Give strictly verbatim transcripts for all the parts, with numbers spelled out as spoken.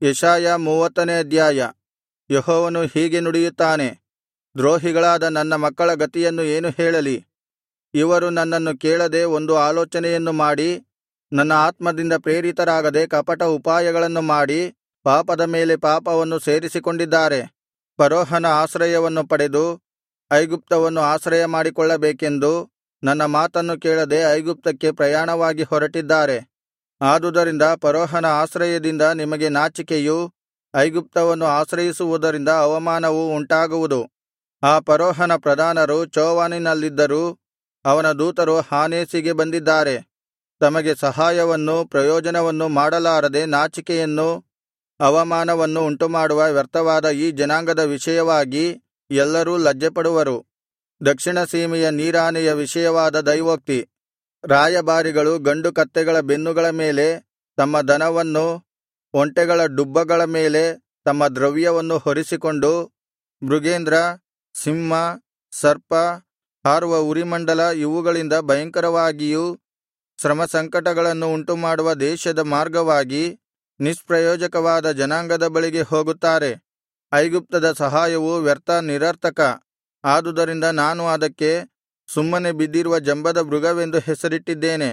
ಯೆಶಾಯ ಮೂವತ್ತನೇ ಅಧ್ಯಾಯ. ಯೆಹೋವನು ಹೀಗೆ ನುಡಿಯುತ್ತಾನೆ, ದ್ರೋಹಿಗಳಾದ ನನ್ನ ಮಕ್ಕಳ ಗತಿಯನ್ನು ಏನು ಹೇಳಲಿ? ಇವರು ನನ್ನನ್ನು ಕೇಳದೆ ಒಂದು ಆಲೋಚನೆಯನ್ನು ಮಾಡಿ, ನನ್ನ ಆತ್ಮದಿಂದ ಪ್ರೇರಿತರಾಗದೆ ಕಪಟ ಉಪಾಯಗಳನ್ನು ಮಾಡಿ, ಪಾಪದ ಮೇಲೆ ಪಾಪವನ್ನು ಸೇರಿಸಿಕೊಂಡಿದ್ದಾರೆ. ಫರೋಹನ ಆಶ್ರಯವನ್ನು ಪಡೆದು ಐಗುಪ್ತವನ್ನು ಆಶ್ರಯ ಮಾಡಿಕೊಳ್ಳಬೇಕೆಂದು ನನ್ನ ಮಾತನ್ನು ಕೇಳದೆ ಐಗುಪ್ತಕ್ಕೆ ಪ್ರಯಾಣವಾಗಿ ಹೊರಟಿದ್ದಾರೆ. ಆದುದರಿಂದ ಫರೋಹನ ಆಶ್ರಯದಿಂದ ನಿಮಗೆ ನಾಚಿಕೆಯೂ, ಐಗುಪ್ತವನ್ನು ಆಶ್ರಯಿಸುವುದರಿಂದ ಅವಮಾನವೂ ಉಂಟಾಗುವುದು. ಆ ಫರೋಹನ ಪ್ರಧಾನರು ಚೋವನಿನಲ್ಲಿದ್ದರೂ ಅವನ ದೂತರು ಹಾನೇಸಿಗೆ ಬಂದಿದ್ದಾರೆ. ತಮಗೆ ಸಹಾಯವನ್ನೂ ಪ್ರಯೋಜನವನ್ನೂ ಮಾಡಲಾರದೆ ನಾಚಿಕೆಯನ್ನೂ ಅವಮಾನವನ್ನು ಉಂಟುಮಾಡುವ ವ್ಯರ್ಥವಾದ ಈ ಜನಾಂಗದ ವಿಷಯವಾಗಿ ಎಲ್ಲರೂ ಲಜ್ಜೆಪಡುವರು. ದಕ್ಷಿಣ ಸೀಮೆಯ ನೀರಾನೆಯ ವಿಷಯವಾದ ದೈವೋಕ್ತಿ. ರಾಯಭಾರಿಗಳು ಗಂಡು ಕತ್ತೆಗಳ ಬೆನ್ನುಗಳ ಮೇಲೆ ತಮ್ಮ ದನವನ್ನೂ, ಒಂಟೆಗಳ ಡುಬ್ಬಗಳ ಮೇಲೆ ತಮ್ಮ ದ್ರವ್ಯವನ್ನು ಹೊರಿಸಿಕೊಂಡು, ಮೃಗೇಂದ್ರ, ಸಿಂಹ, ಸರ್ಪ, ಹಾರುವ ಉರಿಮಂಡಲ ಇವುಗಳಿಂದ ಭಯಂಕರವಾಗಿಯೂ ಶ್ರಮಸಂಕಟಗಳನ್ನು ಉಂಟುಮಾಡುವ ದೇಶದ ಮಾರ್ಗವಾಗಿ ನಿಷ್ಪ್ರಯೋಜಕವಾದ ಜನಾಂಗದ ಬಳಿಗೆ ಹೋಗುತ್ತಾರೆ. ಐಗುಪ್ತದ ಸಹಾಯವು ವ್ಯರ್ಥ ನಿರರ್ಥಕ. ಆದುದರಿಂದ ನಾನು ಅದಕ್ಕೆ ಸುಮ್ಮನೆ ಬಿದ್ದಿರುವ ಜಂಬದ ಮೃಗವೆಂದು ಹೆಸರಿಟ್ಟಿದ್ದೇನೆ.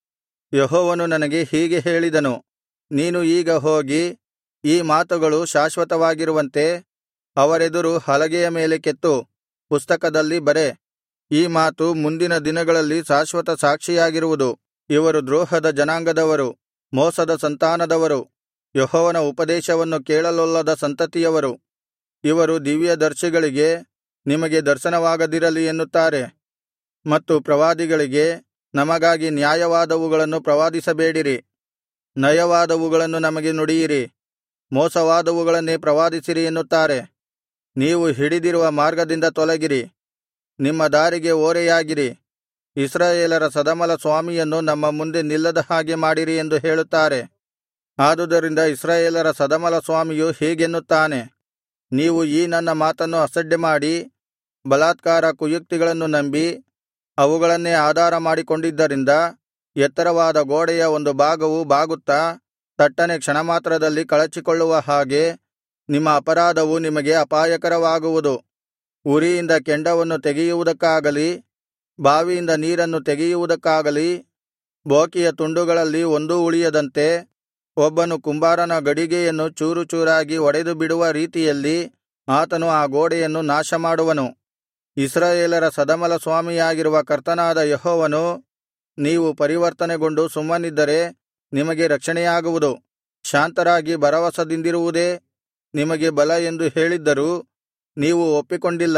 ಯೆಹೋವನು ನನಗೆ ಹೀಗೆ ಹೇಳಿದನು, ನೀನು ಈಗ ಹೋಗಿ ಈ ಮಾತುಗಳು ಶಾಶ್ವತವಾಗಿರುವಂತೆ ಅವರೆದುರು ಹಲಗೆಯ ಮೇಲೆ ಕೆತ್ತು, ಪುಸ್ತಕದಲ್ಲಿ ಬರೆ. ಈ ಮಾತು ಮುಂದಿನ ದಿನಗಳಲ್ಲಿ ಶಾಶ್ವತ ಸಾಕ್ಷಿಯಾಗಿರುವುದು. ಇವರು ದ್ರೋಹದ ಜನಾಂಗದವರು, ಮೋಸದ ಸಂತಾನದವರು, ಯೆಹೋವನ ಉಪದೇಶವನ್ನು ಕೇಳಲೊಲ್ಲದ ಸಂತತಿಯವರು. ಇವರು ದಿವ್ಯದರ್ಶಿಗಳಿಗೆ ನಿಮಗೆ ದರ್ಶನವಾಗದಿರಲಿ ಎನ್ನುತ್ತಾರೆ, ಮತ್ತು ಪ್ರವಾದಿಗಳಿಗೆ ನಮಗಾಗಿ ನ್ಯಾಯವಾದವುಗಳನ್ನು ಪ್ರವಾದಿಸಬೇಡಿರಿ, ನಯವಾದವುಗಳನ್ನು ನಮಗೆ ನುಡಿಯಿರಿ, ಮೋಸವಾದವುಗಳನ್ನೇ ಪ್ರವಾದಿಸಿರಿ ಎನ್ನುತ್ತಾರೆ. ನೀವು ಹಿಡಿದಿರುವ ಮಾರ್ಗದಿಂದ ತೊಲಗಿರಿ, ನಿಮ್ಮ ದಾರಿಗೆ ಓರೆಯಾಗಿರಿ, ಇಸ್ರಾಯೇಲರ ಸದಮಲ ಸ್ವಾಮಿಯನ್ನು ನಮ್ಮ ಮುಂದೆ ನಿಲ್ಲದ ಹಾಗೆ ಮಾಡಿರಿ ಎಂದು ಹೇಳುತ್ತಾರೆ. ಆದುದರಿಂದ ಇಸ್ರಾಯೇಲರ ಸದಮಲ ಸ್ವಾಮಿಯು ಹೀಗೆನ್ನುತ್ತಾನೆ, ನೀವು ಈ ನನ್ನ ಮಾತನ್ನು ಅಸಡ್ಡೆಮಾಡಿ ಬಲಾತ್ಕಾರ ಕುಯುಕ್ತಿಗಳನ್ನು ನಂಬಿ ಅವುಗಳನ್ನೇ ಆಧಾರ ಮಾಡಿಕೊಂಡಿದ್ದರಿಂದ ಎತ್ತರವಾದ ಗೋಡೆಯ ಒಂದು ಭಾಗವು ಬಾಗುತ್ತಾ ತಟ್ಟನೆ ಕ್ಷಣಮಾತ್ರದಲ್ಲಿ ಕಳಚಿಕೊಳ್ಳುವ ಹಾಗೆ ನಿಮ್ಮ ಅಪರಾಧವು ನಿಮಗೆ ಅಪಾಯಕರವಾಗುವುದು. ಉರಿಯಿಂದ ಕೆಂಡವನ್ನು ತೆಗೆಯುವುದಕ್ಕಾಗಲಿ, ಬಾವಿಯಿಂದ ನೀರನ್ನು ತೆಗೆಯುವುದಕ್ಕಾಗಲಿ ಬೋಕಿಯ ತುಂಡುಗಳಲ್ಲಿ ಒಂದೂ ಉಳಿಯದಂತೆ ಒಬ್ಬನು ಕುಂಬಾರನ ಗಡಿಗೆಯನ್ನು ಚೂರು ಚೂರಾಗಿ ಒಡೆದು ಬಿಡುವ ರೀತಿಯಲ್ಲಿ ಆತನು ಆ ಗೋಡೆಯನ್ನು ನಾಶಮಾಡುವನು. ಇಸ್ರಾಯೇಲರ ಸದಮಲ ಸ್ವಾಮಿಯಾಗಿರುವ ಕರ್ತನಾದ ಯೆಹೋವನು, ನೀವು ಪರಿವರ್ತನೆಗೊಂಡು ಸುಮ್ಮನಿದ್ದರೆ ನಿಮಗೆ ರಕ್ಷಣೆಯಾಗುವುದು. ಶಾಂತರಾಗಿ ಭರವಸದಿಂದಿರುವುದೇ ನಿಮಗೆ ಬಲ ಎಂದು ಹೇಳಿದ್ದರೂ ನೀವು ಒಪ್ಪಿಕೊಂಡಿಲ್ಲ.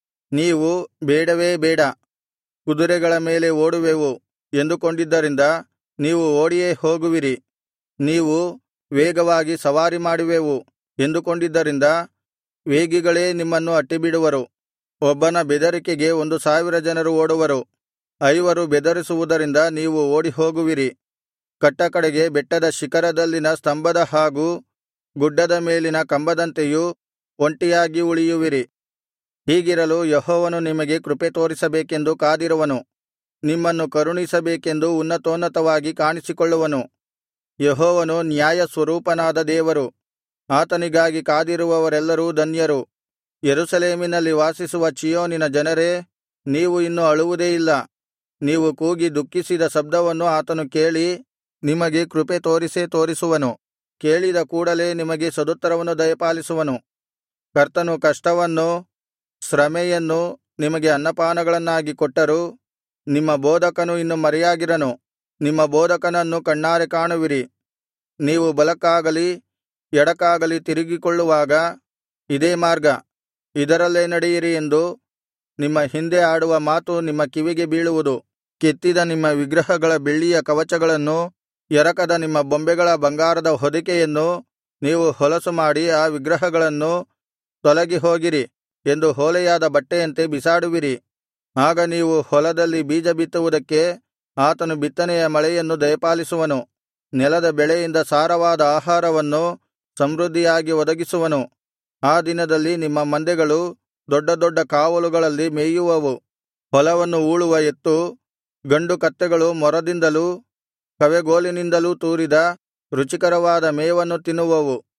ನೀವು ಬೇಡವೇ ಬೇಡ, ಕುದುರೆಗಳ ಮೇಲೆ ಓಡುವೆವು ಎಂದುಕೊಂಡಿದ್ದರಿಂದ ನೀವು ಓಡಿಯೇ ಹೋಗುವಿರಿ. ನೀವು ವೇಗವಾಗಿ ಸವಾರಿ ಮಾಡುವೆವು ಎಂದುಕೊಂಡಿದ್ದರಿಂದ ವೇಗಿಗಳೇ ನಿಮ್ಮನ್ನು ಅಟ್ಟಿಬಿಡುವರು. ಒಬ್ಬನ ಬೆದರಿಕೆಗೆ ಒಂದು ಸಾವಿರ ಜನರು ಓಡುವರು. ಐವರು ಬೆದರಿಸುವುದರಿಂದ ನೀವು ಓಡಿಹೋಗುವಿರಿ. ಕಟ್ಟಕಡೆಗೆ ಬೆಟ್ಟದ ಶಿಖರದಲ್ಲಿನ ಸ್ತಂಭದ ಹಾಗೂ ಗುಡ್ಡದ ಮೇಲಿನ ಕಂಬದಂತೆಯೂ ಒಂಟಿಯಾಗಿ ಉಳಿಯುವಿರಿ. ಹೀಗಿರಲು ಯೆಹೋವನು ನಿಮಗೆ ಕೃಪೆ ತೋರಿಸಬೇಕೆಂದು ಕಾದಿರುವನು, ನಿಮ್ಮನ್ನು ಕರುಣಿಸಬೇಕೆಂದು ಉನ್ನತೋನ್ನತವಾಗಿ ಕಾಣಿಸಿಕೊಳ್ಳುವನು. ಯೆಹೋವನು ನ್ಯಾಯಸ್ವರೂಪನಾದ ದೇವರು, ಆತನಿಗಾಗಿ ಕಾದಿರುವವರೆಲ್ಲರೂ ಧನ್ಯರು. ಯೆರೂಸಲೇಮಿನಲ್ಲಿ ವಾಸಿಸುವ ಚೀಯೋನಿನ ಜನರೇ, ನೀವು ಇನ್ನು ಅಳುವುದೇ ಇಲ್ಲ. ನೀವು ಕೂಗಿ ದುಃಖಿಸಿದ ಶಬ್ದವನ್ನು ಆತನು ಕೇಳಿ ನಿಮಗೆ ಕೃಪೆ ತೋರಿಸೇ ತೋರಿಸುವನು. ಕೇಳಿದ ಕೂಡಲೇ ನಿಮಗೆ ಸದುತ್ತರವನ್ನು ದಯಪಾಲಿಸುವನು. ಕರ್ತನು ಕಷ್ಟವನ್ನೂ ಶ್ರಮೆಯನ್ನೂ ನಿಮಗೆ ಅನ್ನಪಾನಗಳನ್ನಾಗಿ ಕೊಟ್ಟರೂ ನಿಮ್ಮ ಬೋಧಕನು ಇನ್ನು ಮರೆಯಾಗಿರನು. ನಿಮ್ಮ ಬೋಧಕನನ್ನು ಕಣ್ಣಾರೆ ಕಾಣುವಿರಿ. ನೀವು ಬಲಕ್ಕಾಗಲಿ ಎಡಕ್ಕಾಗಲಿ ತಿರುಗಿಕೊಳ್ಳುವಾಗ ಇದೇ ಮಾರ್ಗ, ಇದರಲ್ಲೇ ನಡೆಯಿರಿ ಎಂದು ನಿಮ್ಮ ಹಿಂದೆ ಆಡುವ ಮಾತು ನಿಮ್ಮ ಕಿವಿಗೆ ಬೀಳುವುದು. ಕೆತ್ತಿದ ನಿಮ್ಮ ವಿಗ್ರಹಗಳ ಬೆಳ್ಳಿಯ ಕವಚಗಳನ್ನು, ಎರಕದ ನಿಮ್ಮ ಬೊಂಬೆಗಳ ಬಂಗಾರದ ಹೊದಿಕೆಯನ್ನು ನೀವು ಹೊಲಸು ಮಾಡಿ ಆ ವಿಗ್ರಹಗಳನ್ನು ತೊಲಗಿ ಹೋಗಿರಿ ಎಂದು ಹೊಲೆಯಾದ ಬಟ್ಟೆಯಂತೆ ಬಿಸಾಡುವಿರಿ. ಆಗ ನೀವು ಹೊಲದಲ್ಲಿ ಬೀಜ ಬಿತ್ತುವುದಕ್ಕೆ ಆತನು ಬಿತ್ತನೆಯ ಮಳೆಯನ್ನು ದಯಪಾಲಿಸುವನು. ನೆಲದ ಬೆಳೆಯಿಂದ ಸಾರವಾದ ಆಹಾರವನ್ನು ಸಮೃದ್ಧಿಯಾಗಿ ಒದಗಿಸುವನು. ಆ ದಿನದಲ್ಲಿ ನಿಮ್ಮ ಮಂದೆಗಳು ದೊಡ್ಡ ದೊಡ್ಡ ಕಾವಲುಗಳಲ್ಲಿ ಮೇಯುವವು. ಹೊಲವನ್ನು ಊಳುವ ಎತ್ತು, ಗಂಡು ಕತ್ತೆಗಳು ಮೊರದಿಂದಲೂ ಕವೆಗೋಲಿನಿಂದಲೂ ತೂರಿದ ರುಚಿಕರವಾದ ಮೇವನ್ನು ತಿನ್ನುವವು.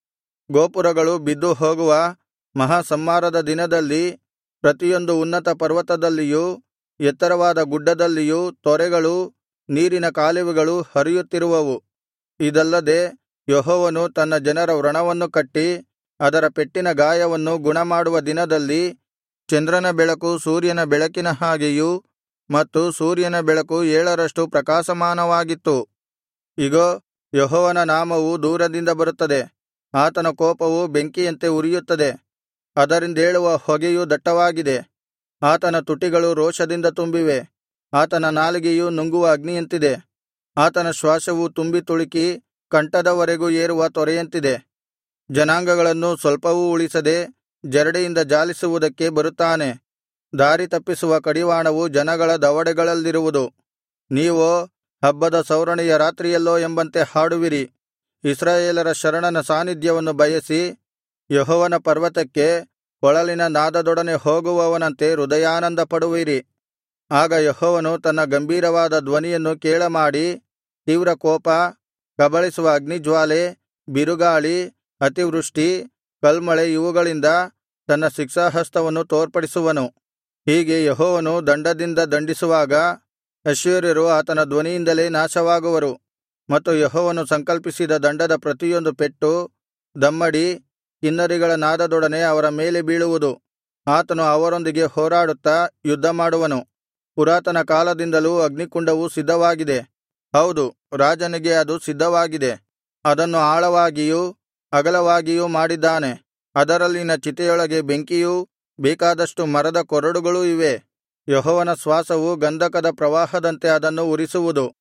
ಗೋಪುರಗಳು ಬಿದ್ದು ಹೋಗುವ ಮಹಾಸಂಹಾರದ ದಿನದಲ್ಲಿ ಪ್ರತಿಯೊಂದು ಉನ್ನತ ಪರ್ವತದಲ್ಲಿಯೂ ಎತ್ತರವಾದ ಗುಡ್ಡದಲ್ಲಿಯೂ ತೊರೆಗಳೂ ನೀರಿನ ಕಾಲುವೆಗಳೂ ಹರಿಯುತ್ತಿರುವವು. ಇದಲ್ಲದೆ ಯೆಹೋವನು ತನ್ನ ಜನರ ವ್ರಣವನ್ನು ಕಟ್ಟಿ ಅದರ ಪೆಟ್ಟಿನ ಗಾಯವನ್ನು ಗುಣಮಾಡುವ ದಿನದಲ್ಲಿ ಚಂದ್ರನ ಬೆಳಕು ಸೂರ್ಯನ ಬೆಳಕಿನ ಹಾಗೆಯೂ ಮತ್ತು ಸೂರ್ಯನ ಬೆಳಕು ಏಳರಷ್ಟು ಪ್ರಕಾಶಮಾನವಾಗಿತ್ತು. ಇಗೋ, ಯೆಹೋವನ ನಾಮವು ದೂರದಿಂದ ಬರುತ್ತದೆ, ಆತನ ಕೋಪವು ಬೆಂಕಿಯಂತೆ ಉರಿಯುತ್ತದೆ, ಅದರಿಂದೇಳುವ ಹೊಗೆಯು ದಟ್ಟವಾಗಿದೆ. ಆತನ ತುಟಿಗಳು ರೋಷದಿಂದ ತುಂಬಿವೆ, ಆತನ ನಾಲಿಗೆಯು ನುಂಗುವ ಅಗ್ನಿಯಂತಿದೆ, ಆತನ ಶ್ವಾಸವು ತುಂಬಿ ತುಳುಕಿ ಕಂಠದವರೆಗೂ ಏರುವ ತೊರೆಯಂತಿದೆ. ಜನಾಂಗಗಳನ್ನು ಸ್ವಲ್ಪವೂ ಉಳಿಸದೆ ಜರಡಿಯಿಂದ ಜಾಲಿಸುವುದಕ್ಕೆ ಬರುತ್ತಾನೆ. ದಾರಿ ತಪ್ಪಿಸುವ ಕಡಿವಾಣವು ಜನಗಳ ದವಡೆಗಳಲ್ಲಿರುವುದು. ನೀವೋ ಹಬ್ಬದ ಸೌರಣೆಯ ರಾತ್ರಿಯಲ್ಲೋ ಎಂಬಂತೆ ಹಾಡುವಿರಿ. ಇಸ್ರಾಯೇಲರ ಶರಣನ ಸಾನ್ನಿಧ್ಯವನ್ನು ಬಯಸಿ ಯೆಹೋವನ ಪರ್ವತಕ್ಕೆ ಕೊಳಲಿನ ನಾದದೊಡನೆ ಹೋಗುವವನಂತೆ ಹೃದಯಾನಂದ ಪಡುವಿರಿ. ಆಗ ಯೆಹೋವನು ತನ್ನ ಗಂಭೀರವಾದ ಧ್ವನಿಯನ್ನು ಕೇಳಮಾಡಿ ತೀವ್ರಕೋಪ, ಕಬಳಿಸುವ ಅಗ್ನಿಜ್ವಾಲೆ, ಬಿರುಗಾಳಿ, ಅತಿವೃಷ್ಟಿ, ಕಲ್ಮಳೆ ಇವುಗಳಿಂದ ತನ್ನ ಶಿಕ್ಷಾಹಸ್ತವನ್ನು ತೋರ್ಪಡಿಸುವನು. ಹೀಗೆ ಯೆಹೋವನು ದಂಡದಿಂದ ದಂಡಿಸುವಾಗ ಅಶ್ಶೂರ್ಯರು ಆತನ ಧ್ವನಿಯಿಂದಲೇ ನಾಶವಾಗುವರು. ಮತ್ತು ಯೆಹೋವನು ಸಂಕಲ್ಪಿಸಿದ ದಂಡದ ಪ್ರತಿಯೊಂದು ಪೆಟ್ಟು ದಮ್ಮಡಿ, ಕಿನ್ನರಿಗಳ ನಾದದೊಡನೆ ಅವರ ಮೇಲೆ ಬೀಳುವುದು. ಆತನು ಅವರೊಂದಿಗೆ ಹೋರಾಡುತ್ತಾ ಯುದ್ಧಮಾಡುವನು. ಪುರಾತನ ಕಾಲದಿಂದಲೂ ಅಗ್ನಿಕುಂಡವು ಸಿದ್ಧವಾಗಿದೆ. ಹೌದು, ರಾಜನಿಗೆ ಅದು ಸಿದ್ಧವಾಗಿದೆ. ಅದನ್ನು ಆಳವಾಗಿಯೂ ಅಗಲವಾಗಿಯೂ ಮಾಡಿದ್ದಾನೆ. ಅದರಲ್ಲಿನ ಚಿತೆಯೊಳಗೆ ಬೆಂಕಿಯೂ ಬೇಕಾದಷ್ಟು ಮರದ ಕೊರಡುಗಳೂ ಇವೆ. ಯೆಹೋವನ ಶ್ವಾಸವು ಗಂಧಕದ ಪ್ರವಾಹದಂತೆ ಅದನ್ನು ಉರಿಸುವುದು.